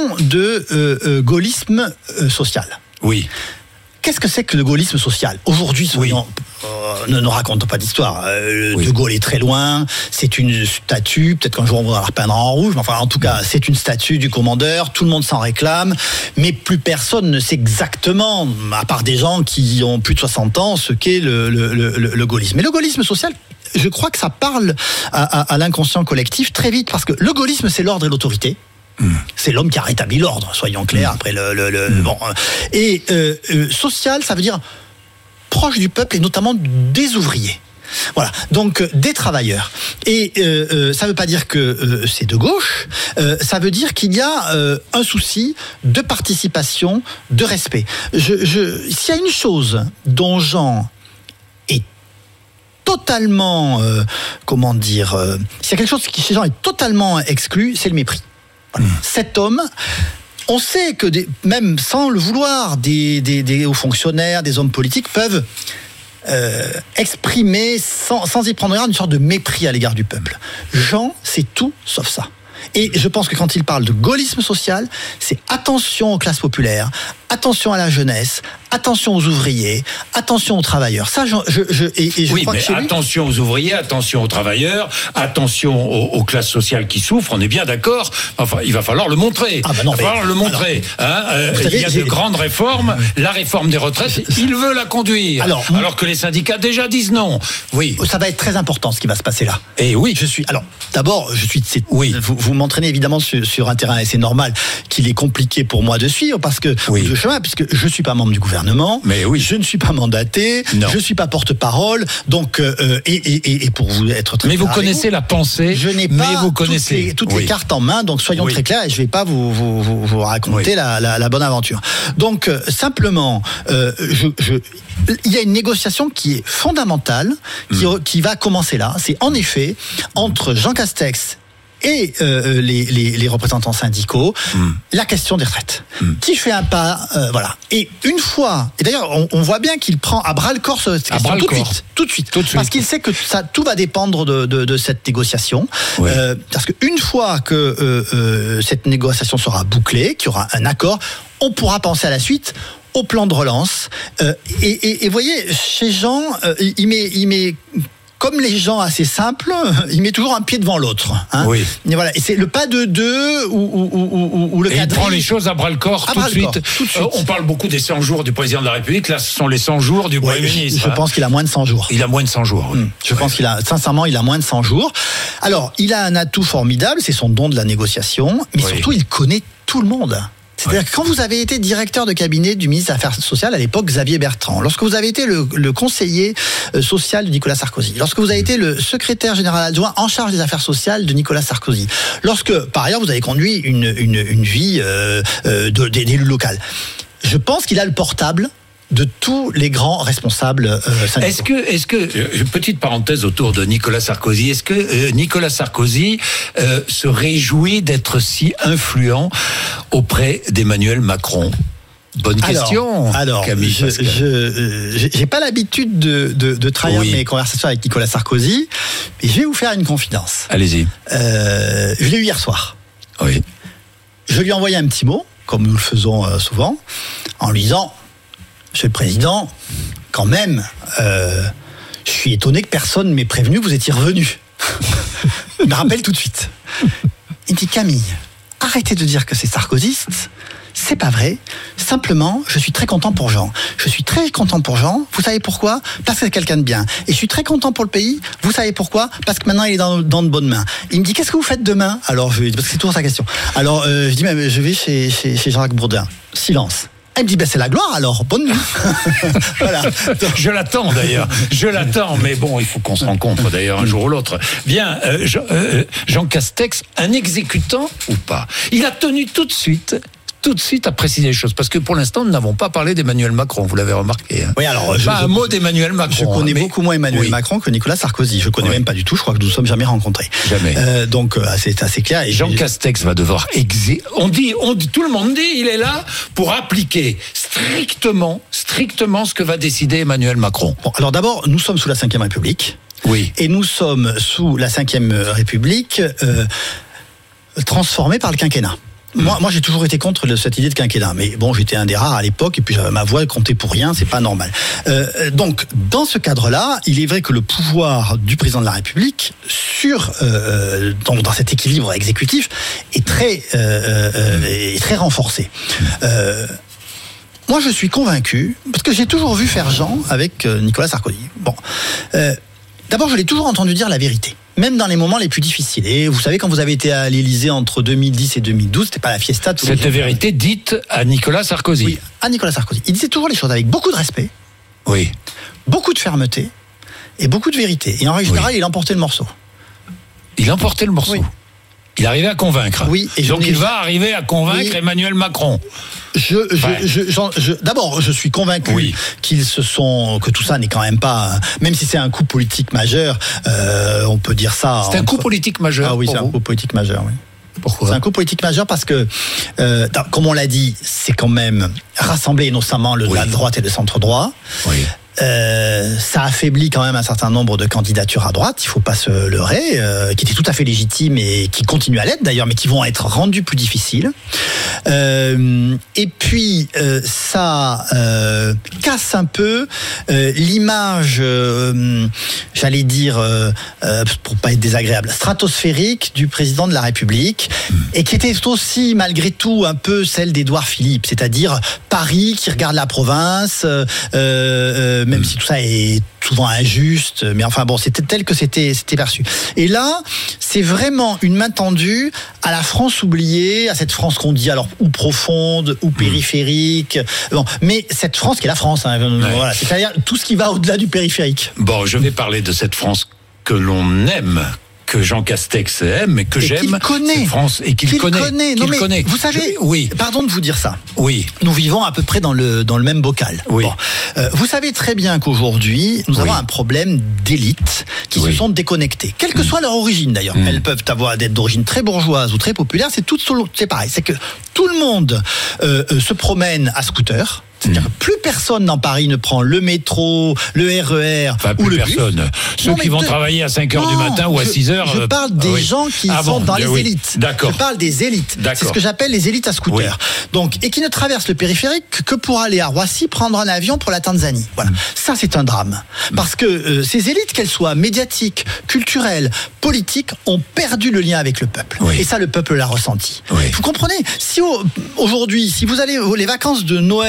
de gaullisme social. Oui. Qu'est-ce que c'est que le gaullisme social ? Aujourd'hui, soyons... ne racontons pas d'histoire. De Gaulle est très loin. C'est une statue. Peut-être qu'un jour on va la repeindre en rouge. Mais enfin, en tout cas, c'est une statue du commandeur. Tout le monde s'en réclame. Mais plus personne ne sait exactement, à part des gens qui ont plus de 60 ans, ce qu'est le gaullisme. Mais le gaullisme social, je crois que ça parle à l'inconscient collectif très vite. Parce que le gaullisme, c'est l'ordre et l'autorité. C'est l'homme qui a rétabli l'ordre, soyons clairs. Après bon. Et social, ça veut dire proche du peuple et notamment des ouvriers. Voilà, donc des travailleurs. Et ça ne veut pas dire que c'est de gauche, ça veut dire qu'il y a un souci de participation, de respect. S'il y a une chose dont Jean est totalement, s'il y a quelque chose qui chez Jean est totalement exclu, c'est le mépris. Voilà. Cet homme... On sait que même sans le vouloir, des hauts fonctionnaires, des hommes politiques peuvent exprimer sans y prendre garde une sorte de mépris à l'égard du peuple. Jean, c'est tout sauf ça. Et je pense que quand il parle de gaullisme social, c'est attention aux classes populaires, attention à la jeunesse, attention aux ouvriers, attention aux travailleurs. Ça, je crois que attention aux ouvriers, attention aux travailleurs, attention aux classes sociales qui souffrent. On est bien d'accord. Enfin, il va falloir le montrer. Ah bah non, il va falloir le montrer. Il y a de grandes réformes. La réforme des retraites, il veut la conduire. Alors que les syndicats déjà disent non. Oui. Ça va être très important ce qui va se passer là. Et oui. Vous m'entraînez évidemment sur un terrain et c'est normal qu'il est compliqué pour moi de suivre parce que le chemin, puisque je suis pas membre du gouvernement, je ne suis pas mandaté, je suis pas porte-parole, donc et pour vous être très clair, vous connaissez la pensée, je n'ai pas toutes les cartes en main, donc soyons très clairs et je vais pas vous raconter la bonne aventure. Donc simplement, il y a une négociation qui est fondamentale, qui va commencer là. C'est en effet entre Jean Castex et les représentants syndicaux, la question des retraites. Qui fait un pas, voilà. Et une fois, et d'ailleurs, on voit bien qu'il prend à bras le corps cette question tout de suite. Parce qu'il sait que tout va dépendre de cette négociation. Parce qu'une fois que cette négociation sera bouclée, qu'il y aura un accord, on pourra penser à la suite au plan de relance. Et vous voyez, chez Jean, il met comme les gens assez simples, il met toujours un pied devant l'autre. Hein. Et voilà. Et c'est le pas de deux ou le quadrille. Il prend les choses à bras le corps tout de suite. On parle beaucoup des 100 jours du président de la République. Là, ce sont les 100 jours du Premier ministre. Je pense qu'il a moins de 100 jours. Il a moins de 100 jours. Oui. Je pense qu'il a, sincèrement, il a moins de 100 jours. Alors, il a un atout formidable, c'est son don de la négociation, mais surtout, il connaît tout le monde. C'est-à-dire que quand vous avez été directeur de cabinet du ministre des Affaires sociales, à l'époque Xavier Bertrand, lorsque vous avez été le conseiller social de Nicolas Sarkozy, lorsque vous avez été le secrétaire général adjoint en charge des affaires sociales de Nicolas Sarkozy, lorsque, par ailleurs, vous avez conduit une vie d'élu local, je pense qu'il a le portable de tous les grands responsables syndicaux. Est-ce que petite parenthèse autour de Nicolas Sarkozy, est-ce que Nicolas Sarkozy se réjouit d'être si influent auprès d'Emmanuel Macron? Bonne question. Alors, Camille Pascal. J'ai pas l'habitude de trahir mes conversations avec Nicolas Sarkozy, mais je vais vous faire une confidence. Allez-y. Je l'ai eu hier soir. Oui. Je lui ai envoyé un petit mot, comme nous le faisons souvent, en lui disant: Monsieur le Président, quand même, je suis étonné que personne ne m'ait prévenu que vous étiez revenu. Il me rappelle tout de suite. Il dit: Camille, arrêtez de dire que c'est sarkozyste. C'est pas vrai. Simplement, je suis très content pour Jean. Je suis très content pour Jean. Vous savez pourquoi? Parce que c'est quelqu'un de bien. Et je suis très content pour le pays. Vous savez pourquoi? Parce que maintenant, il est dans de bonnes mains. Il me dit: qu'est-ce que vous faites demain? Alors, parce que c'est toujours sa question. Alors, je dis: mais je vais chez Jean-Jacques Bourdin. Silence. Elle me dit: c'est la gloire alors, bonne nuit. Voilà. Je l'attends d'ailleurs, mais bon, il faut qu'on se rencontre d'ailleurs un jour ou l'autre. Bien, Jean Castex, un exécutant ou pas? Il a tenu tout de suite à préciser les choses, parce que pour l'instant, nous n'avons pas parlé d'Emmanuel Macron, vous l'avez remarqué. Hein. Oui, alors, pas un mot d'Emmanuel Macron. Je connais beaucoup moins Emmanuel Macron que Nicolas Sarkozy. Je connais même pas du tout, je crois que nous ne sommes jamais rencontrés. Jamais. Donc, c'est assez clair. Et Jean Castex va devoir on dit, tout le monde dit, il est là pour appliquer strictement ce que va décider Emmanuel Macron. Bon, alors d'abord, nous sommes sous la Ve République. Oui. Et nous sommes sous la Ve République transformée par le quinquennat. Moi, j'ai toujours été contre cette idée de quinquennat, mais bon, j'étais un des rares à l'époque, et puis ma voix comptait pour rien, c'est pas normal. Donc, dans ce cadre-là, il est vrai que le pouvoir du président de la République dans cet équilibre exécutif est très renforcé. Moi, je suis convaincu, parce que j'ai toujours vu faire Jean avec Nicolas Sarkozy. Bon, d'abord, je l'ai toujours entendu dire la vérité. Même dans les moments les plus difficiles. Et vous savez, quand vous avez été à l'Élysée entre 2010 et 2012, c'était pas la fiesta. Cette vérité dite à Nicolas Sarkozy. Oui, à Nicolas Sarkozy. Il disait toujours les choses avec beaucoup de respect. Oui. Beaucoup de fermeté et beaucoup de vérité. Et en règle générale, il emportait le morceau. Il emportait le morceau. Oui. Il arrivait à convaincre. Oui. Et donc il va arriver à convaincre Emmanuel Macron. D'abord, je suis convaincu que tout ça n'est quand même pas, même si c'est un coup politique majeur, on peut dire ça. C'est un coup politique majeur. Ah oui, c'est un coup politique majeur, oui. Pourquoi? C'est un coup politique majeur parce que, comme on l'a dit, c'est quand même rassembler notamment la droite et le centre droit. Oui. Ça affaiblit quand même un certain nombre de candidatures à droite, il faut pas se leurrer, qui étaient tout à fait légitimes et qui continuent à l'être d'ailleurs, mais qui vont être rendues plus difficiles. Et puis ça casse un peu l'image, j'allais dire, pour pas être désagréable, stratosphérique du président de la République, et qui était aussi malgré tout un peu celle d'Édouard Philippe, c'est-à-dire Paris qui regarde la province. Même si tout ça est souvent injuste, mais enfin bon, c'était tel que c'était perçu. Et là, c'est vraiment une main tendue à la France oubliée, à cette France qu'on dit alors ou profonde ou périphérique. Bon, mais cette France qui est la France, hein, voilà, c'est-à-dire tout ce qui va au-delà du périphérique. Bon, je vais parler de cette France que l'on aime, que Jean Castex aime, mais que j'aime, cette France, et qu'il connaît. Vous savez, pardon de vous dire ça. Oui. Nous vivons à peu près dans le même bocal. Oui. Bon. Vous savez très bien qu'aujourd'hui, nous avons un problème d'élites qui se sont déconnectées. Quelle que soit leur origine d'ailleurs. Elles peuvent d'être d'origine très bourgeoise ou très populaire, c'est pareil. C'est que tout le monde se promène à scooter. C'est-à-dire que plus personne dans Paris ne prend le métro, le RER ou le bus. Ceux qui vont travailler à 5h du matin ou à 6h. Je parle des gens qui sont dans les élites. D'accord. Je parle des élites. C'est ce que j'appelle les élites à scooter. Donc, et qui ne traversent le périphérique que pour aller à Roissy prendre un avion pour la Tanzanie. Voilà. Ça, c'est un drame. Parce que ces élites, qu'elles soient médiatiques, culturelles, politiques, ont perdu le lien avec le peuple. Et ça, le peuple l'a ressenti. Vous comprenez? Si aujourd'hui, si vous allez les vacances de Noël ou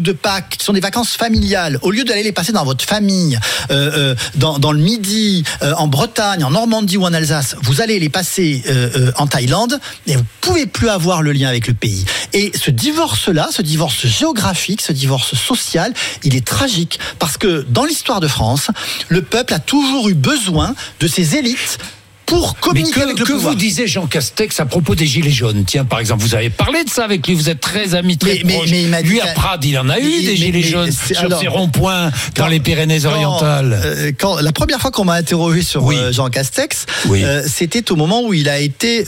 de Pâques, qui sont des vacances familiales, au lieu d'aller les passer dans votre famille, dans le Midi, en Bretagne, en Normandie ou en Alsace, vous allez les passer en Thaïlande et vous pouvez plus avoir le lien avec le pays. Et ce divorce-là, ce divorce géographique, ce divorce social, il est tragique parce que dans l'histoire de France, le peuple a toujours eu besoin de ses élites pour communiquer avec le pouvoir. Que vous disiez Jean Castex à propos des Gilets jaunes? Tiens, par exemple, vous avez parlé de ça avec lui, vous êtes très amis, très proches. Mais il m'a dit lui, à Prades, il en a eu des Gilets jaunes sur ces ronds-points dans les Pyrénées-Orientales. La première fois qu'on m'a interrogé sur Jean Castex, c'était au moment où il a été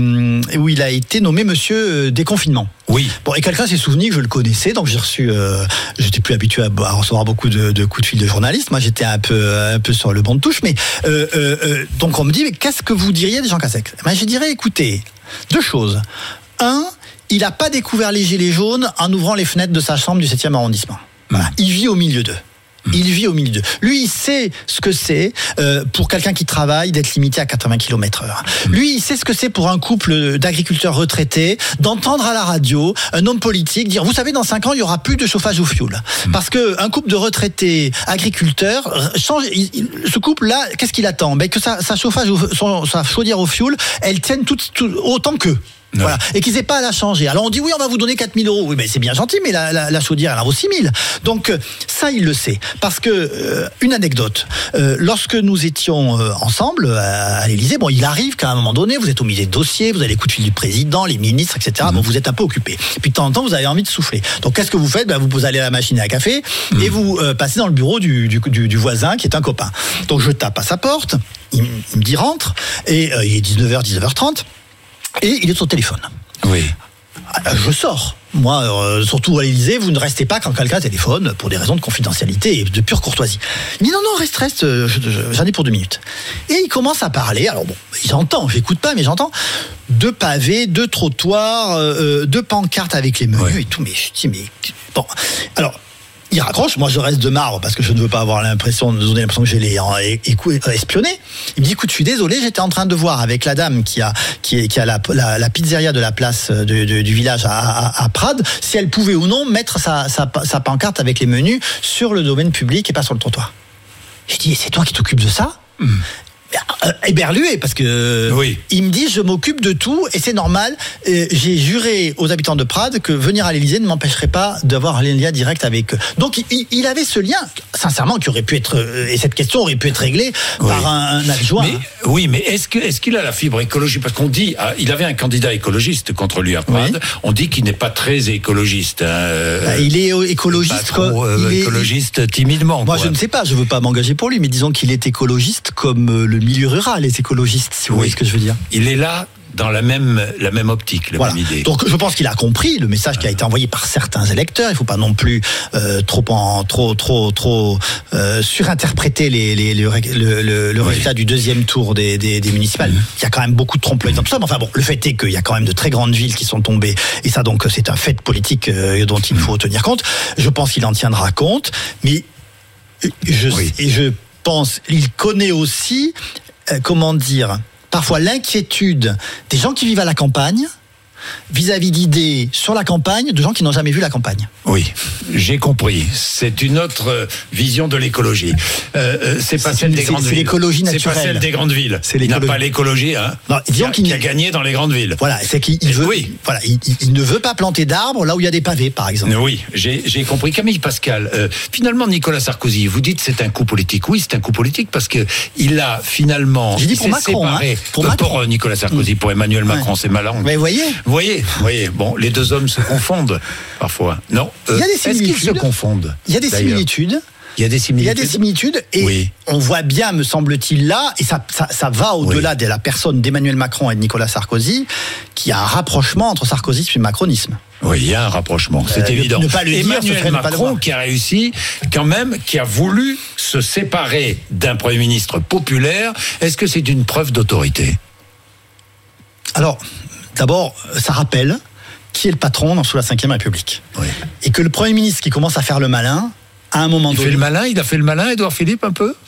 nommé monsieur déconfinement. Oui. Bon, et quelqu'un s'est souvenu que je le connaissais, donc j'ai reçu. J'étais plus habitué à recevoir beaucoup de coups de fil de journalistes. Moi, j'étais un peu sur le banc de touche, mais donc on me dit, mais qu'est-ce que vous diriez de Jean Castex? Ben, je dirais, écoutez, deux choses. Un, il n'a pas découvert les gilets jaunes en ouvrant les fenêtres de sa chambre du 7e arrondissement. Voilà. Il vit au milieu d'eux. Il vit au milieu d'eux. Lui, il sait ce que c'est pour quelqu'un qui travaille d'être limité à 80 km/h. Lui, il sait ce que c'est pour un couple d'agriculteurs retraités d'entendre à la radio un homme politique dire, vous savez, dans 5 ans, il y aura plus de chauffage au fioul. Parce que un couple de retraités agriculteurs change. Ce couple-là, qu'est-ce qu'il attend? Ben que sa chaudière au fioul, elle tienne tout autant qu'eux. Non. Voilà. Et qu'ils n'aient pas à la changer. Alors on dit, oui, on va vous donner 4 000 €. Oui, mais c'est bien gentil, mais la chaudière, elle en vaut 6 000. Donc, ça, il le sait. Parce que, une anecdote, lorsque nous étions ensemble à l'Élysée, bon, il arrive qu'à un moment donné, vous êtes au milieu des dossiers, vous avez les coups de fil du président, les ministres, etc. Bon, vous êtes un peu occupé. Puis de temps en temps, vous avez envie de souffler. Donc, qu'est-ce que vous faites? Ben, vous allez à la machine à café et vous passez dans le bureau du voisin qui est un copain. Donc, je tape à sa porte, il me dit rentre, et il est 19h, 19h30. Et il est au téléphone. Oui. Je sors. Moi, surtout à l'Élysée, vous ne restez pas quand quelqu'un téléphone pour des raisons de confidentialité et de pure courtoisie. Il dit non, reste, j'en ai pour 2 minutes. Et il commence à parler. Alors bon, j'entends, j'écoute pas, mais j'entends 2 pavés, 2 trottoirs, 2 pancartes avec les menus et tout. Mais je dis, mais bon. Alors, il raccroche, moi je reste de marbre parce que je ne veux pas avoir l'impression de donner l'impression que je l'ai espionné. Il me dit, écoute, je suis désolé, j'étais en train de voir avec la dame qui a la pizzeria de la place du village à Prades, si elle pouvait ou non mettre sa pancarte avec les menus sur le domaine public et pas sur le trottoir. J'ai dit, c'est toi qui t'occupes de ça? Éberlué parce que il me dit, je m'occupe de tout et c'est normal. J'ai juré aux habitants de Prades que venir à l'Élysée ne m'empêcherait pas d'avoir un lien direct avec eux. Donc il avait ce lien, sincèrement, qui aurait pu être, et cette question aurait pu être réglée par un adjoint. Mais est-ce qu'il a la fibre écologique? Parce qu'on dit, il avait un candidat écologiste contre lui à Prades. On dit qu'il n'est pas très écologiste. Il est écologiste. Écologiste timidement. Moi, je ne sais pas. Je veux pas m'engager pour lui, mais disons qu'il est écologiste comme le milieu rural est écologiste, si vous voyez ce que je veux dire. Il est là dans la même optique, même idée. Donc je pense qu'il a compris le message qui a été envoyé par certains électeurs. Il ne faut pas non plus trop surinterpréter le résultat du 2e tour des municipales. Il y a quand même beaucoup de trompe-l'œil dans tout ça. Mais enfin bon, le fait est qu'il y a quand même de très grandes villes qui sont tombées. Et ça, donc, c'est un fait politique dont il faut tenir compte. Je pense qu'il en tiendra compte. Mais je pense, il connaît aussi, parfois l'inquiétude des gens qui vivent à la campagne vis-à-vis d'idées sur la campagne de gens qui n'ont jamais vu la campagne. Oui, j'ai compris. C'est une autre vision de l'écologie. C'est pas celle des grandes villes. C'est l'écologie naturelle. C'est pas celle des grandes villes. Il n'a pas l'écologie, qui a gagné dans les grandes villes. Voilà, c'est qu'il veut. Voilà, il ne veut pas planter d'arbres là où il y a des pavés, par exemple. Oui, j'ai compris. Camille Pascal, finalement, Nicolas Sarkozy, vous dites c'est un coup politique. Oui, c'est un coup politique parce que il a finalement. J'ai dit pour Macron, séparé, pour Nicolas Sarkozy, pour Emmanuel Macron, c'est malin. Mais voyez. Bon, les deux hommes se confondent parfois. Non. Est-ce qu'ils se confondent? Il y a des similitudes. Il y a des similitudes et on voit bien, me semble-t-il là, et ça va au-delà de la personne d'Emmanuel Macron et de Nicolas Sarkozy, qu'il y a un rapprochement entre sarkozysme et macronisme. Oui, il y a un rapprochement, c'est évident. Ne pas le Emmanuel Macron qui a réussi, quand même, qui a voulu se séparer d'un Premier ministre populaire, est-ce que c'est une preuve d'autorité? Alors, d'abord, ça rappelle qui est le patron sous la Ve République. Et que le Premier ministre qui commence à faire le malin, à un moment donné... Il a fait le malin, Édouard Philippe, un peu?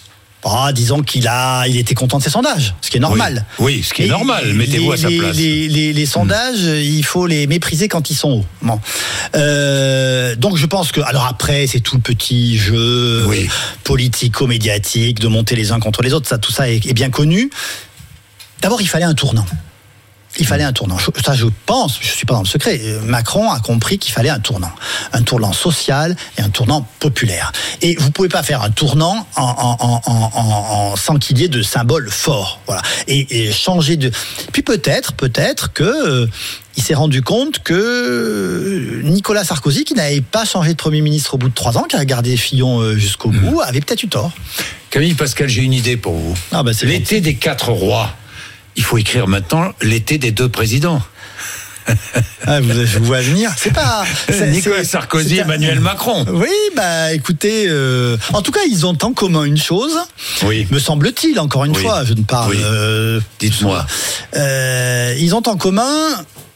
disons qu'il était content de ses sondages, ce qui est normal. Oui, ce qui est normal, mettez-vous à sa place. Les sondages, il faut les mépriser quand ils sont hauts. Bon. Donc je pense que, alors après, c'est tout le petit jeu politico-médiatique de monter les uns contre les autres, tout ça est bien connu. D'abord, il fallait un tournant. Ça, je pense, je suis pas dans le secret. Macron a compris qu'il fallait un tournant social et un tournant populaire. Et vous pouvez pas faire un tournant sans qu'il y ait de symboles forts. Voilà. Et changer de. Puis peut-être que il s'est rendu compte que Nicolas Sarkozy, qui n'avait pas changé de Premier ministre au bout de 3 ans, qui a gardé Fillon jusqu'au bout, avait peut-être eu tort. Camille Pascal, j'ai une idée pour vous. C'est l'été des 4 rois. Il faut écrire maintenant l'été des 2 présidents. Je vous vois venir. C'est pas Nicolas Sarkozy, Emmanuel Macron. Oui, écoutez, en tout cas, ils ont en commun une chose. Oui. Me semble-t-il, encore une fois, je ne parle. Dites-moi. Ils ont en commun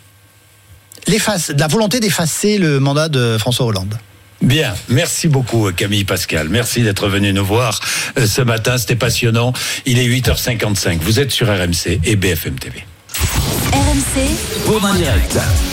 la volonté d'effacer le mandat de François Hollande. Bien, merci beaucoup Camille Pascal, merci d'être venu nous voir ce matin, c'était passionnant. Il est 8h55, vous êtes sur RMC et BFM TV. RMC, Bourdin Direct.